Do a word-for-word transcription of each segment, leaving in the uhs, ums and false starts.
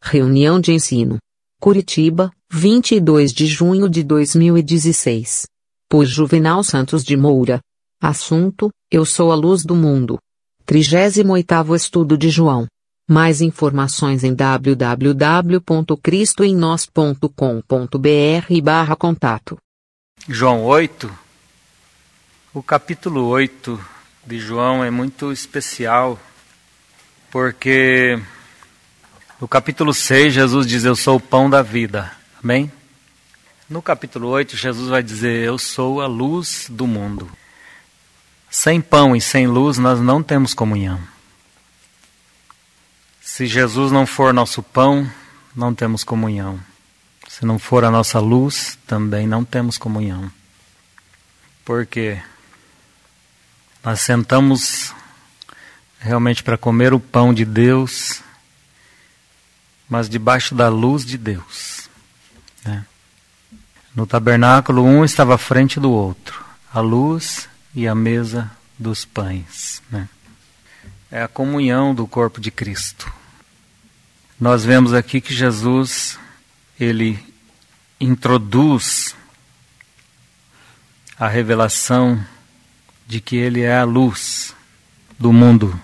Reunião de ensino. Curitiba, vinte e dois de junho de dois mil e dezesseis. Por Juvenal Santos de Moura. Assunto: Eu sou a luz do mundo. trigésimo oitavo Estudo de João. Mais informações em w w w ponto cristo em nós ponto com ponto b r barra contato. João oito. O capítulo oito de João é muito especial, porque no capítulo seis Jesus diz: eu sou o pão da vida. Amém? No capítulo oito Jesus vai dizer: eu sou a luz do mundo. Sem pão e sem luz nós não temos comunhão. Se Jesus não for nosso pão, não temos comunhão. Se não for a nossa luz, também não temos comunhão. Por quê? Nós sentamos realmente para comer o pão de Deus, mas debaixo da luz de Deus, né? No tabernáculo, um estava à frente do outro, a luz e a mesa dos pães, né? É a comunhão do corpo de Cristo. Nós vemos aqui que Jesus, ele introduz a revelação de que ele é a luz do mundo.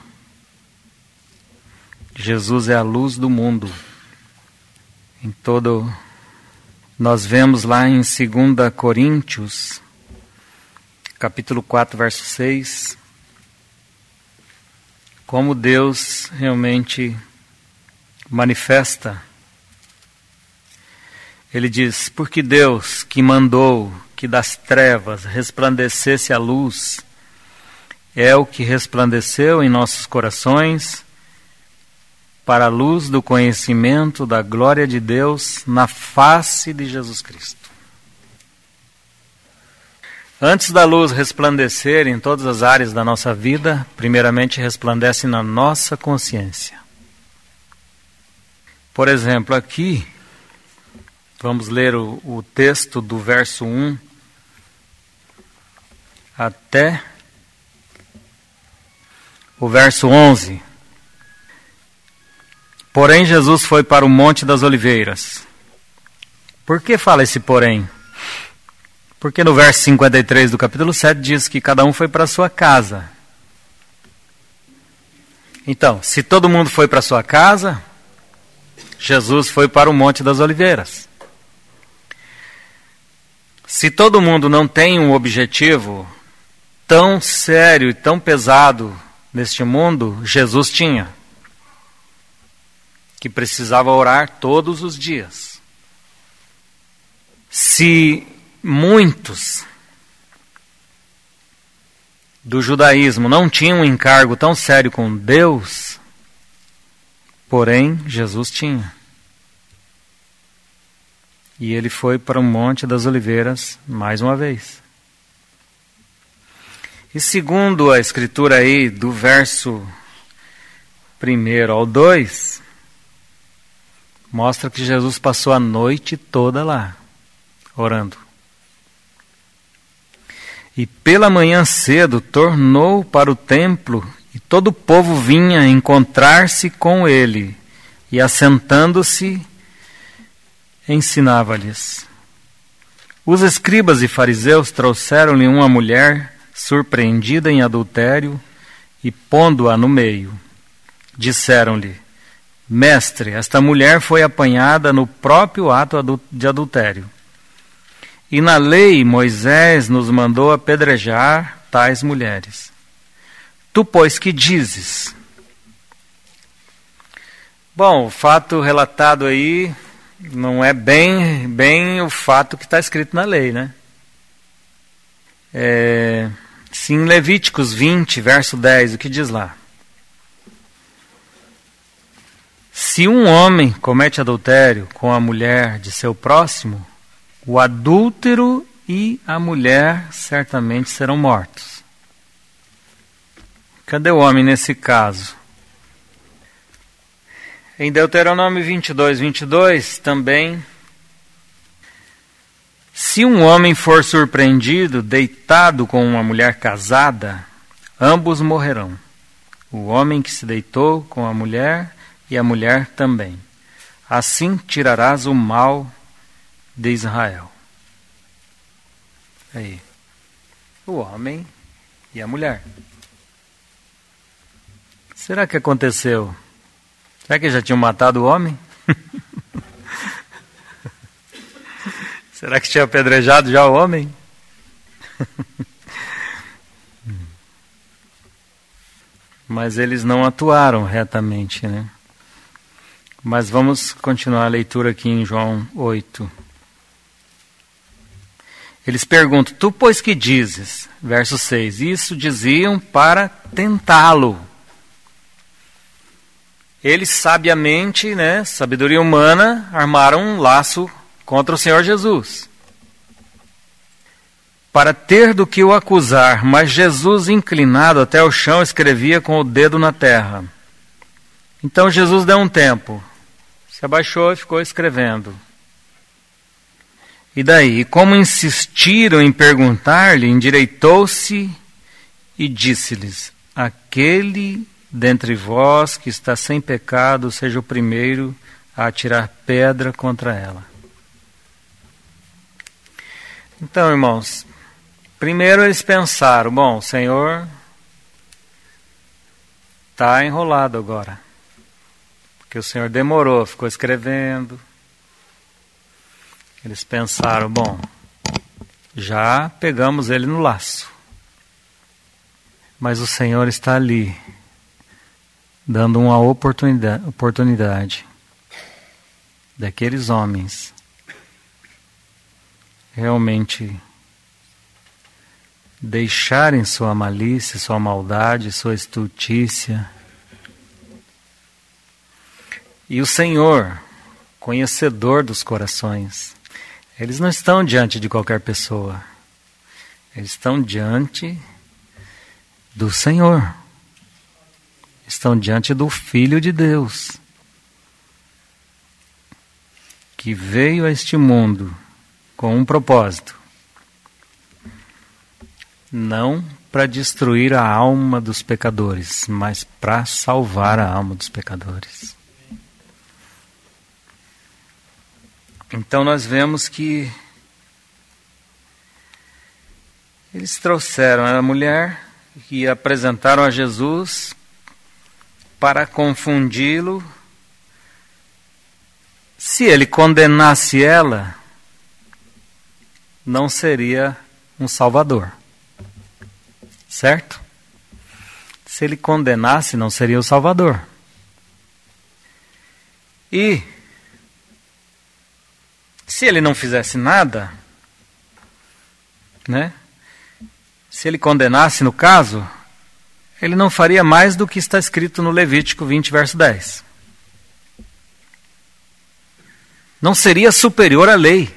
Jesus é a luz do mundo. Em todo, nós vemos lá em segunda Coríntios, capítulo quatro, verso seis, como Deus realmente manifesta. Ele diz: porque Deus que mandou que das trevas resplandecesse a luz, é o que resplandeceu em nossos corações para a luz do conhecimento da glória de Deus na face de Jesus Cristo. Antes da luz resplandecer em todas as áreas da nossa vida, primeiramente resplandece na nossa consciência. Por exemplo, aqui, vamos ler o, o texto do verso um até o verso onze. Porém, Jesus foi para o Monte das Oliveiras. Por que fala esse porém? Porque no verso cinquenta e três do capítulo sete diz que cada um foi para a sua casa. Então, se todo mundo foi para a sua casa, Jesus foi para o Monte das Oliveiras. Se todo mundo não tem um objetivo tão sério e tão pesado neste mundo, Jesus tinha, que precisava orar todos os dias. Se muitos do judaísmo não tinham um encargo tão sério com Deus, porém Jesus tinha. E ele foi para o Monte das Oliveiras mais uma vez. E segundo a escritura aí, do verso primeiro ao dois, mostra que Jesus passou a noite toda lá, orando. E pela manhã cedo tornou para o templo, e todo o povo vinha encontrar-se com ele, e assentando-se, ensinava-lhes. Os escribas e fariseus trouxeram-lhe uma mulher surpreendida em adultério, e pondo-a no meio, disseram-lhe: Mestre, esta mulher foi apanhada no próprio ato de adultério. E na lei Moisés nos mandou apedrejar tais mulheres. Tu, pois, que dizes? Bom, o fato relatado aí não é bem, bem o fato que está escrito na lei, né? É, sim, Levíticos vinte, verso dez, o que diz lá? Se um homem comete adultério com a mulher de seu próximo, o adúltero e a mulher certamente serão mortos. Cadê o homem nesse caso? Em Deuteronômio vinte e dois, vinte e dois, também: se um homem for surpreendido deitado com uma mulher casada, ambos morrerão. O homem que se deitou com a mulher e a mulher também. assim tirarás o mal de Israel. Aí, o homem e a mulher. Será que aconteceu? Será que já tinham matado o homem? Será que tinha apedrejado já o homem? Mas eles não atuaram retamente, né? Mas vamos continuar a leitura aqui em João oito. Eles perguntam, tu pois que dizes? Verso seis, isso diziam para tentá-lo. Eles sabiamente, né, sabedoria humana, armaram um laço contra o Senhor Jesus, para ter do que o acusar, mas Jesus, inclinado até o chão, escrevia com o dedo na terra. Então Jesus deu um tempo, se abaixou e ficou escrevendo. E daí, como insistiram em perguntar-lhe, endireitou-se e disse-lhes, aquele dentre vós que está sem pecado, seja o primeiro a atirar pedra contra ela. Então, irmãos, primeiro eles pensaram, bom, o Senhor está enrolado agora, porque o Senhor demorou, ficou escrevendo. Eles pensaram, bom, já pegamos ele no laço, mas o Senhor está ali, dando uma oportunidade, oportunidade daqueles homens realmente deixarem sua malícia, sua maldade, sua estultícia. E o Senhor, conhecedor dos corações, eles não estão diante de qualquer pessoa, eles estão diante do Senhor, estão diante do Filho de Deus, que veio a este mundo com um propósito, não para destruir a alma dos pecadores, mas para salvar a alma dos pecadores. Então nós vemos que eles trouxeram a mulher e apresentaram a Jesus para confundi-lo. Se ele condenasse ela, não seria um salvador, certo? Se ele condenasse, não seria o salvador. E se ele não fizesse nada, né? Se ele condenasse no caso, ele não faria mais do que está escrito no Levítico vinte, verso dez. Não seria superior à lei.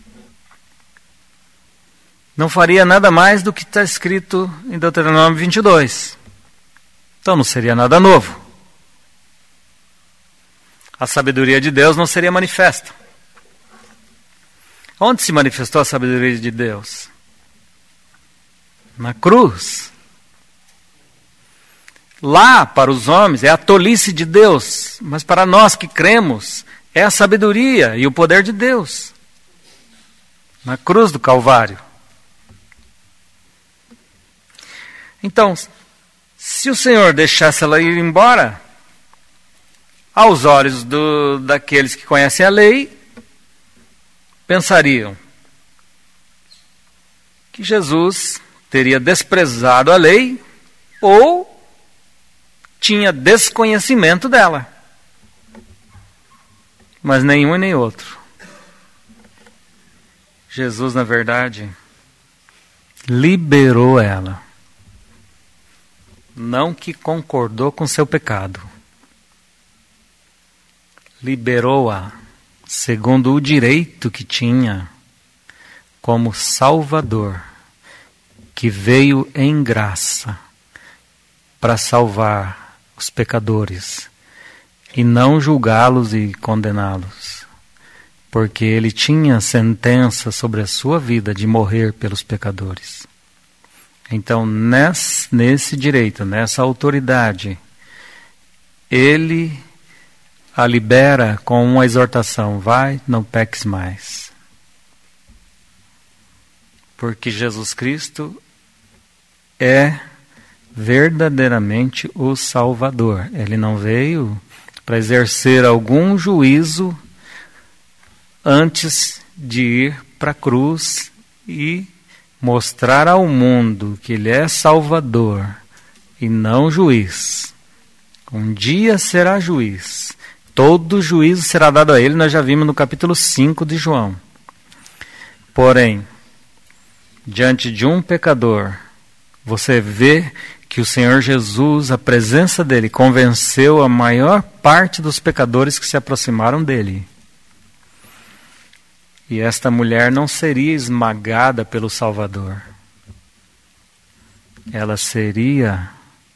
Não faria nada mais do que está escrito em Deuteronômio vinte e dois. Então não seria nada novo. A sabedoria de Deus não seria manifesta. Onde se manifestou a sabedoria de Deus? Na cruz. Lá, para os homens, é a tolice de Deus, mas para nós que cremos, é a sabedoria e o poder de Deus. Na cruz do Calvário. Então, se o Senhor deixasse ela ir embora, aos olhos do, daqueles que conhecem a lei, pensariam que Jesus teria desprezado a lei ou tinha desconhecimento dela. Mas nenhum e nem outro. Jesus, na verdade, liberou ela. Não que concordou com seu pecado. Liberou-a segundo o direito que tinha como Salvador, que veio em graça para salvar os pecadores e não julgá-los e condená-los, porque ele tinha sentença sobre a sua vida de morrer pelos pecadores. Então, nesse, nesse direito, nessa autoridade, ele a libera com uma exortação: vai, não peques mais. Porque Jesus Cristo é verdadeiramente o Salvador. Ele não veio para exercer algum juízo antes de ir para a cruz e mostrar ao mundo que Ele é Salvador e não juiz. Um dia será juiz. Todo juízo será dado a Ele, nós já vimos no capítulo cinco de João. Porém, diante de um pecador, você vê que o Senhor Jesus, a presença dele, convenceu a maior parte dos pecadores que se aproximaram dele. E esta mulher não seria esmagada pelo Salvador. Ela seria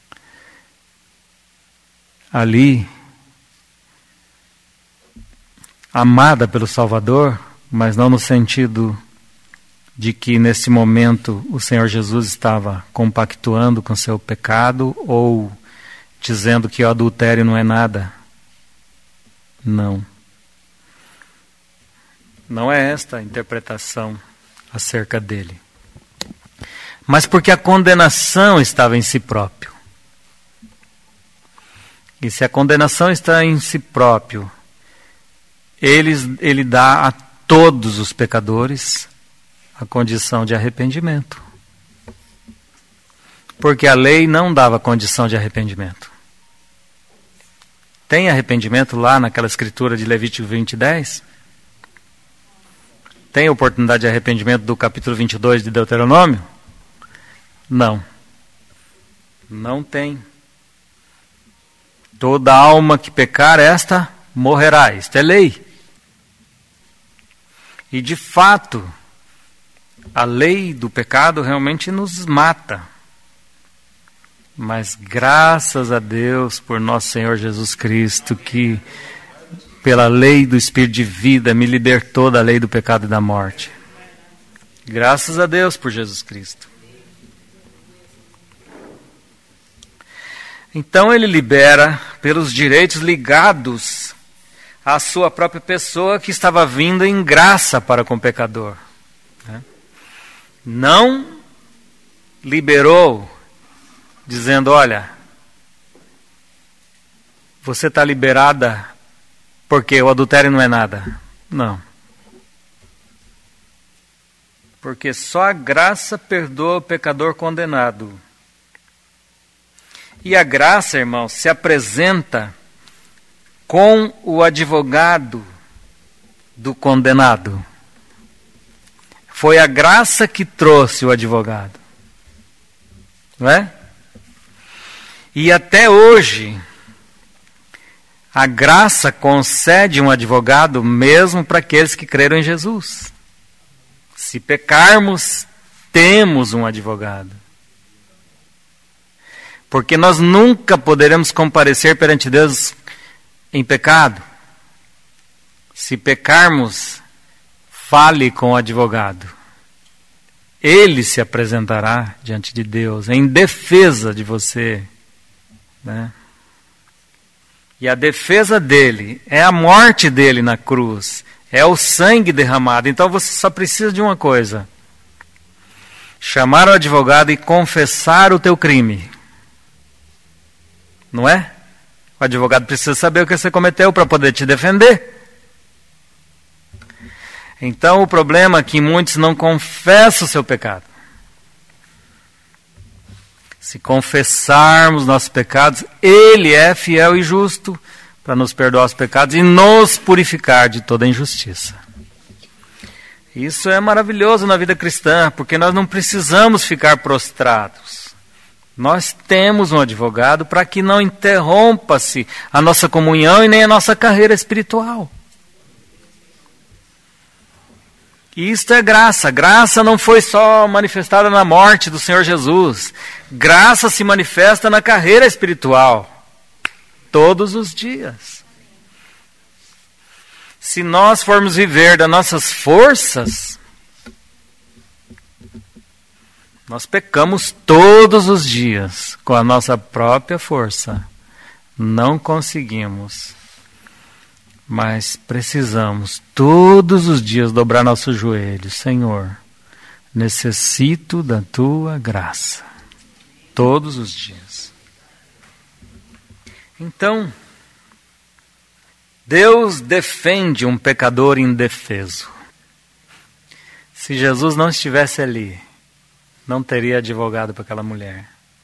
ali amada pelo Salvador, mas não no sentido de que nesse momento o Senhor Jesus estava compactuando com seu pecado ou dizendo que o adultério não é nada. Não. Não é esta a interpretação acerca dele. Mas porque a condenação estava em si próprio. E se a condenação está em si próprio, ele, ele dá a todos os pecadores a condição de arrependimento. Porque a lei não dava condição de arrependimento. Tem arrependimento lá naquela escritura de Levítico vinte, dez? Tem oportunidade de arrependimento do capítulo vinte e dois de Deuteronômio? Não. Não tem. Toda alma que pecar, esta morrerá. Isto é lei. E de fato, a lei do pecado realmente nos mata. Mas graças a Deus por nosso Senhor Jesus Cristo, que pela lei do Espírito de vida me libertou da lei do pecado e da morte. Graças a Deus por Jesus Cristo. Então ele libera pelos direitos ligados à sua própria pessoa, que estava vindo em graça para com o pecador. Não liberou dizendo: olha, você está liberada porque o adultério não é nada. Não. Porque só a graça perdoa o pecador condenado. E a graça, irmão, se apresenta com o advogado do condenado. Foi a graça que trouxe o advogado. Não é? E até hoje, a graça concede um advogado mesmo para aqueles que creram em Jesus. Se pecarmos, temos um advogado. Porque nós nunca poderemos comparecer perante Deus em pecado. Se pecarmos, fale com o advogado. Ele se apresentará diante de Deus em defesa de você, né? E a defesa dele é a morte dele na cruz, é o sangue derramado. Então você só precisa de uma coisa: chamar o advogado e confessar o teu crime. Não é? O advogado precisa saber o que você cometeu para poder te defender. Então o problema é que muitos não confessam o seu pecado. Se confessarmos nossos pecados, Ele é fiel e justo para nos perdoar os pecados e nos purificar de toda injustiça. Isso é maravilhoso na vida cristã, porque nós não precisamos ficar prostrados. Nós temos um advogado para que não interrompa-se a nossa comunhão e nem a nossa carreira espiritual. E isto é graça. Graça não foi só manifestada na morte do Senhor Jesus. Graça se manifesta na carreira espiritual. Todos os dias. Se nós formos viver das nossas forças, nós pecamos todos os dias com a nossa própria força. Não conseguimos Mas precisamos todos os dias dobrar nossos joelhos. Senhor, necessito da tua graça. Todos os dias. Então, Deus defende um pecador indefeso. Se Jesus não estivesse ali, não teria advogado para aquela mulher.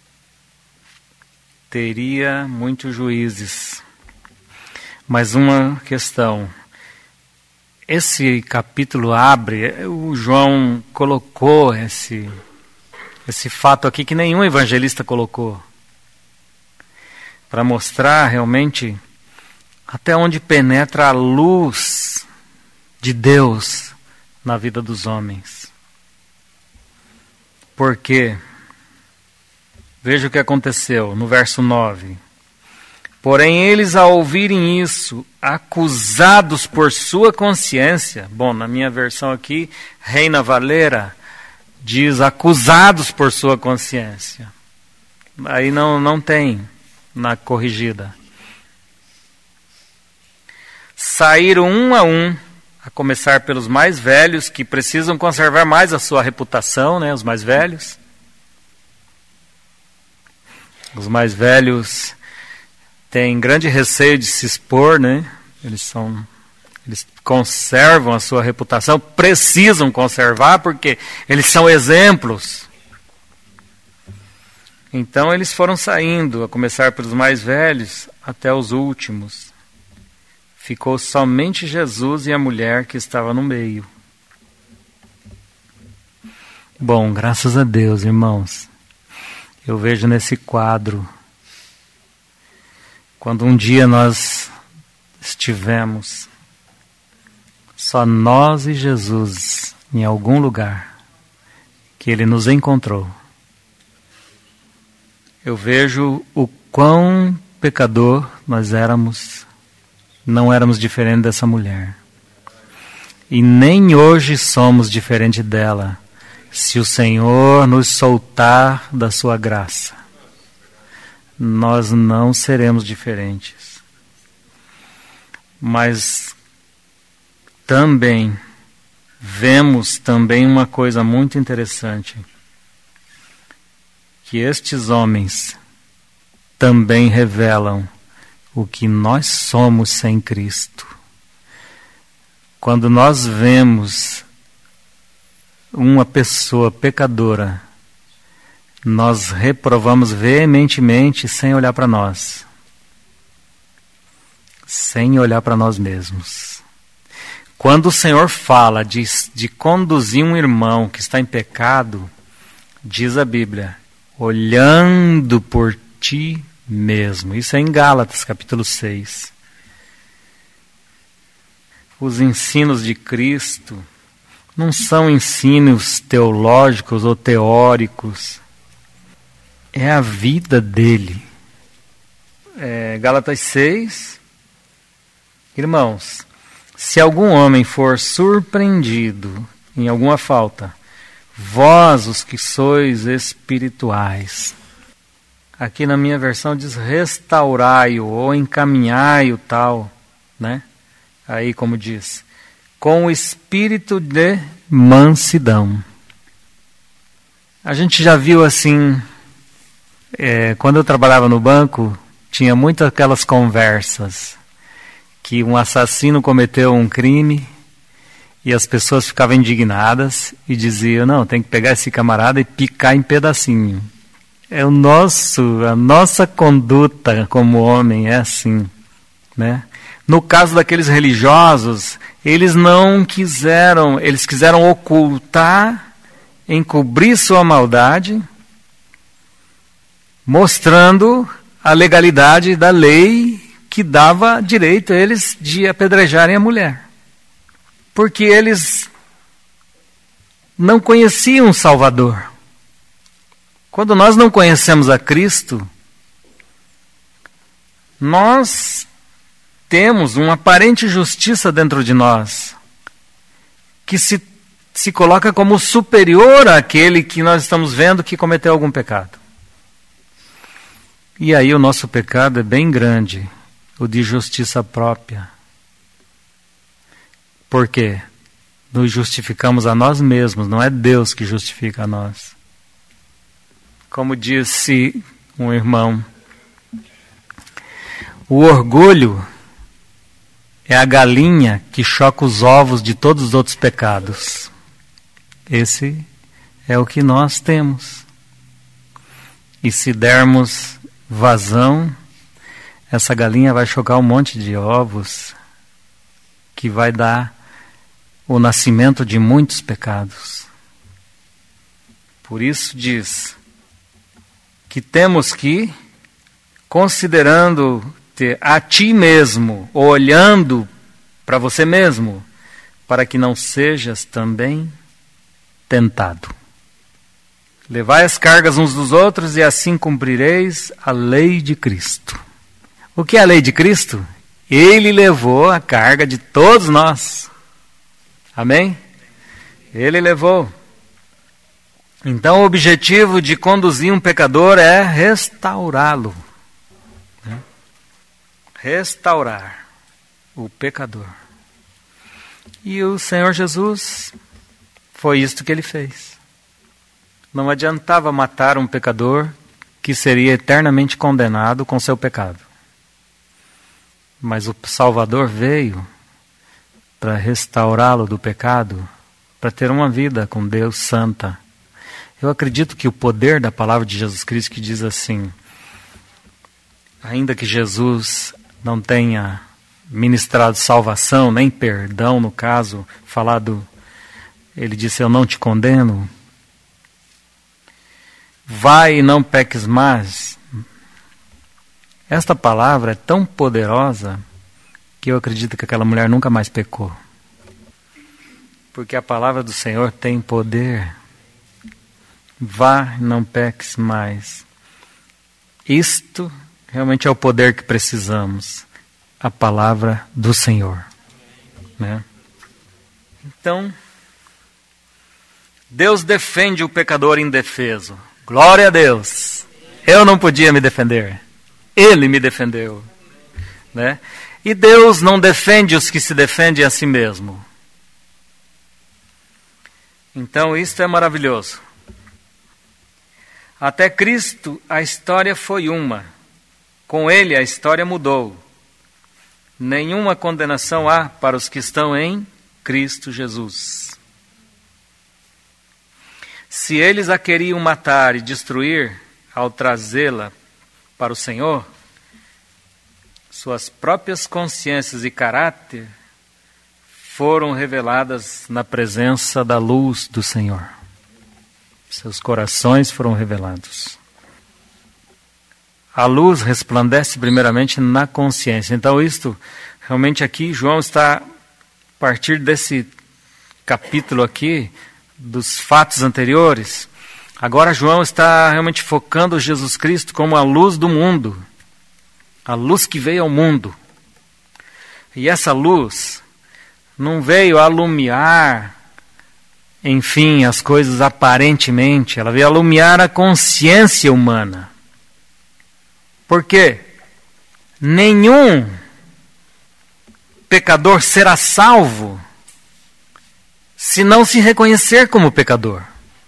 Teria muitos juízes. Mas uma questão. Esse capítulo abre, o João colocou esse, esse fato aqui que nenhum evangelista colocou. Para mostrar realmente até onde penetra a luz de Deus na vida dos homens. Por quê? Veja o que aconteceu no verso nove. Porém, eles, ao ouvirem isso, acusados por sua consciência, bom, na minha versão aqui, Reina Valera, diz acusados por sua consciência. Aí não, não tem na corrigida. Saíram um a um, a começar pelos mais velhos, que precisam conservar mais a sua reputação, né, os mais velhos. Os mais velhos têm grande receio de se expor, né? Eles são, eles conservam a sua reputação, precisam conservar porque eles são exemplos. Então eles foram saindo, a começar pelos mais velhos até os últimos. Ficou somente Jesus e a mulher que estava no meio. Bom, graças a Deus, irmãos. Eu vejo nesse quadro, quando um dia nós estivemos, só nós e Jesus, em algum lugar, que Ele nos encontrou. Eu vejo o quão pecador nós éramos, não éramos diferentes dessa mulher. E nem hoje somos diferente dela, se o Senhor nos soltar da sua graça. Nós não seremos diferentes. Mas também vemos também uma coisa muito interessante, que estes homens também revelam o que nós somos sem Cristo. Quando nós vemos uma pessoa pecadora, nós reprovamos veementemente sem olhar para nós. Sem olhar para nós mesmos. Quando o Senhor fala de, de conduzir um irmão que está em pecado, diz a Bíblia, olhando por ti mesmo. Isso é em Gálatas, capítulo seis. Os ensinos de Cristo não são ensinos teológicos ou teóricos. É a vida dele. É, Gálatas seis. Irmãos, se algum homem for surpreendido em alguma falta, vós os que sois espirituais. Aqui na minha versão diz restaurai-o ou encaminhai-o tal, né? Aí como diz, com o espírito de mansidão. A gente já viu assim, é, quando eu trabalhava no banco, tinha muitas aquelas conversas, que um assassino cometeu um crime e as pessoas ficavam indignadas e diziam, não, tem que pegar esse camarada e picar em pedacinho. É o nosso, a nossa conduta como homem é assim, né? No caso daqueles religiosos, eles não quiseram, eles quiseram ocultar, encobrir sua maldade, mostrando a legalidade da lei que dava direito a eles de apedrejarem a mulher. Porque eles não conheciam o Salvador. Quando nós não conhecemos a Cristo, nós temos uma aparente justiça dentro de nós, que se, se coloca como superior àquele que nós estamos vendo que cometeu algum pecado. E aí o nosso pecado é bem grande, o de justiça própria. Por quê? Nos justificamos a nós mesmos, não é Deus que justifica a nós. Como disse um irmão, o orgulho é a galinha que choca os ovos de todos os outros pecados. Esse é o que nós temos. E se dermos vazão, essa galinha vai chocar um monte de ovos que vai dar o nascimento de muitos pecados. Por isso diz que temos que, considerando ter a ti mesmo, olhando para você mesmo, para que não sejas também tentado. Levai as cargas uns dos outros e assim cumprireis a lei de Cristo. O que é a lei de Cristo? Ele levou a carga de todos nós. Amém? Ele levou. Então o objetivo de conduzir um pecador é restaurá-lo. Né? Restaurar o pecador. E o Senhor Jesus, foi isto que ele fez. Não adiantava matar um pecador que seria eternamente condenado com seu pecado. Mas o Salvador veio para restaurá-lo do pecado, para ter uma vida com Deus santa. Eu acredito que o poder da palavra de Jesus Cristo que diz assim, ainda que Jesus não tenha ministrado salvação, nem perdão no caso, falado, ele disse, eu não te condeno, vai e não peques mais. Esta palavra é tão poderosa que eu acredito que aquela mulher nunca mais pecou. Porque a palavra do Senhor tem poder. Vá e não peques mais. Isto realmente é o poder que precisamos. A palavra do Senhor. Né? Então, Deus defende o pecador indefeso. Glória a Deus. Eu não podia me defender. Ele me defendeu. Né? E Deus não defende os que se defendem a si mesmo. Então isto é maravilhoso. Até Cristo a história foi uma. Com ele a história mudou. Nenhuma condenação há para os que estão em Cristo Jesus. Se eles a queriam matar e destruir ao trazê-la para o Senhor, suas próprias consciências e caráter foram reveladas na presença da luz do Senhor. Seus corações foram revelados. A luz resplandece primeiramente na consciência. Então isto, realmente aqui, João está, a partir desse capítulo aqui, dos fatos anteriores, agora João está realmente focando Jesus Cristo como a luz do mundo. A luz que veio ao mundo. E essa luz não veio alumiar, enfim, as coisas aparentemente. Ela veio alumiar a consciência humana. Por quê? Nenhum pecador será salvo se não se reconhecer como pecador.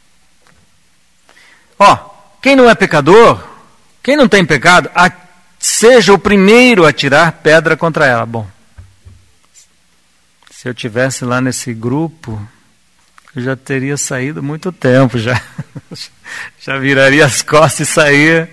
Ó, quem não é pecador, quem não tem pecado, a, seja o primeiro a tirar pedra contra ela. Bom, se eu tivesse lá nesse grupo, eu já teria saído há muito tempo, já, já viraria as costas e saía.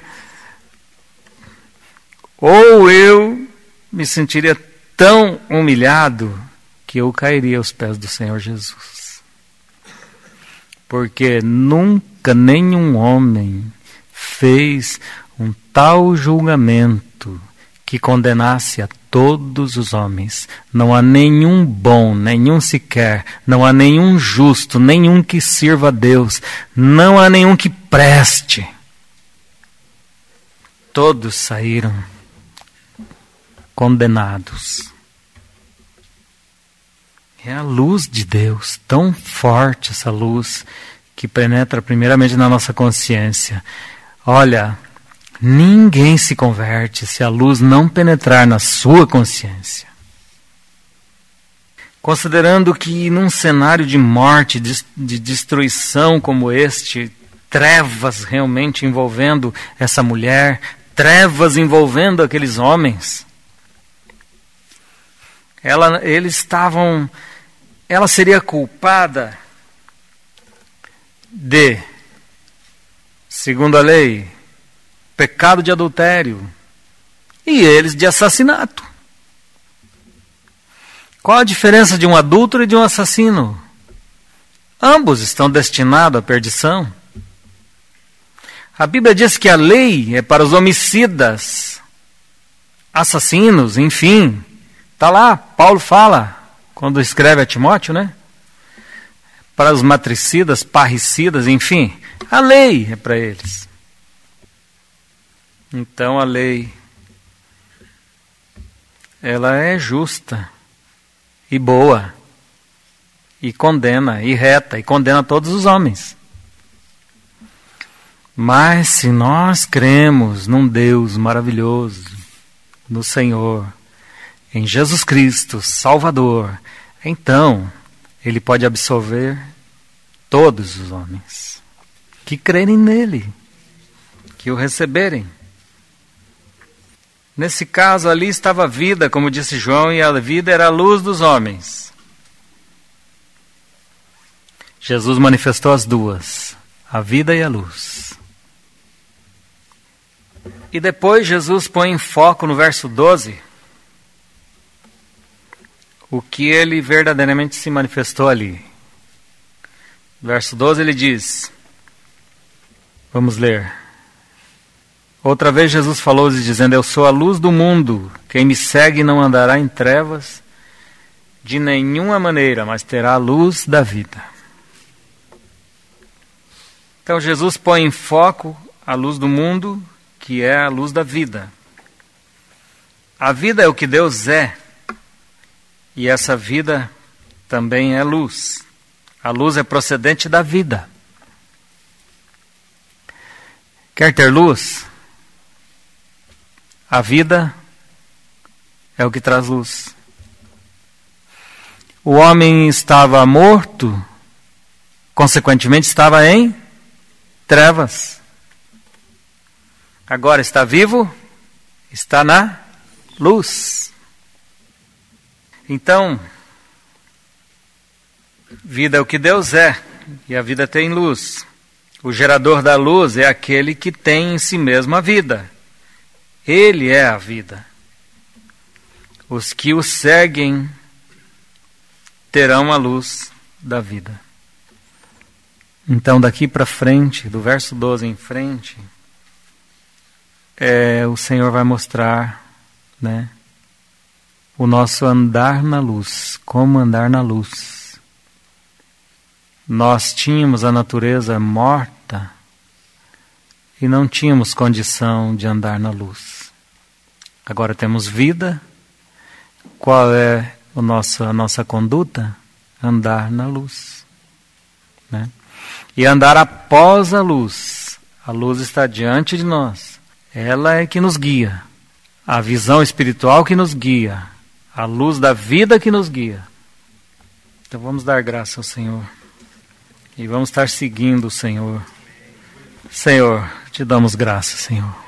Ou eu me sentiria tão humilhado que eu cairia aos pés do Senhor Jesus. Porque nunca nenhum homem fez um tal julgamento que condenasse a todos os homens. Não há nenhum bom, nenhum sequer, não há nenhum justo, nenhum que sirva a Deus, não há nenhum que preste. Todos saíram condenados. É a luz de Deus, tão forte essa luz, que penetra primeiramente na nossa consciência. Olha, ninguém se converte se a luz não penetrar na sua consciência. Considerando que num cenário de morte, de, de destruição como este, trevas realmente envolvendo essa mulher, trevas envolvendo aqueles homens, ela, eles estavam, ela seria culpada de, segundo a lei, pecado de adultério, e eles de assassinato. Qual a diferença de um adúltero e de um assassino? Ambos estão destinados à perdição. A Bíblia diz que a lei é para os homicidas, assassinos, enfim. Está lá, Paulo fala, quando escreve a Timóteo, né? Para os matricidas, parricidas, enfim. A lei é para eles. Então a lei, ela é justa e boa, e condena, e reta, e condena todos os homens. Mas se nós cremos num Deus maravilhoso, no Senhor, em Jesus Cristo, Salvador, então Ele pode absolver todos os homens que crerem nele, que o receberem. Nesse caso ali estava a vida, como disse João, e a vida era a luz dos homens. Jesus manifestou as duas, a vida e a luz. E depois Jesus põe em foco no verso doze o que ele verdadeiramente se manifestou ali. Verso doze ele diz, vamos ler. Outra vez Jesus falou-lhes dizendo, eu sou a luz do mundo, quem me segue não andará em trevas de nenhuma maneira, mas terá a luz da vida. Então Jesus põe em foco a luz do mundo, que é a luz da vida. A vida é o que Deus é, e essa vida também é luz. A luz é procedente da vida. Quer ter luz? A vida é o que traz luz. O homem estava morto, consequentemente estava em trevas. Agora está vivo, está na luz. Então, vida é o que Deus é, e a vida tem luz. O gerador da luz é aquele que tem em si mesmo a vida. Ele é a vida. Os que o seguem terão a luz da vida. Então, daqui para frente, do verso doze em frente, é, o Senhor vai mostrar, né, o nosso andar na luz, como andar na luz. Nós tínhamos a natureza morta e não tínhamos condição de andar na luz. Agora temos vida. Qual é o nosso, a nossa conduta? Andar na luz, né? E andar após a luz. A luz está diante de nós. Ela é que nos guia. A visão espiritual que nos guia. A luz da vida que nos guia. Então vamos dar graça ao Senhor. E vamos estar seguindo o Senhor. Senhor, te damos graça, Senhor.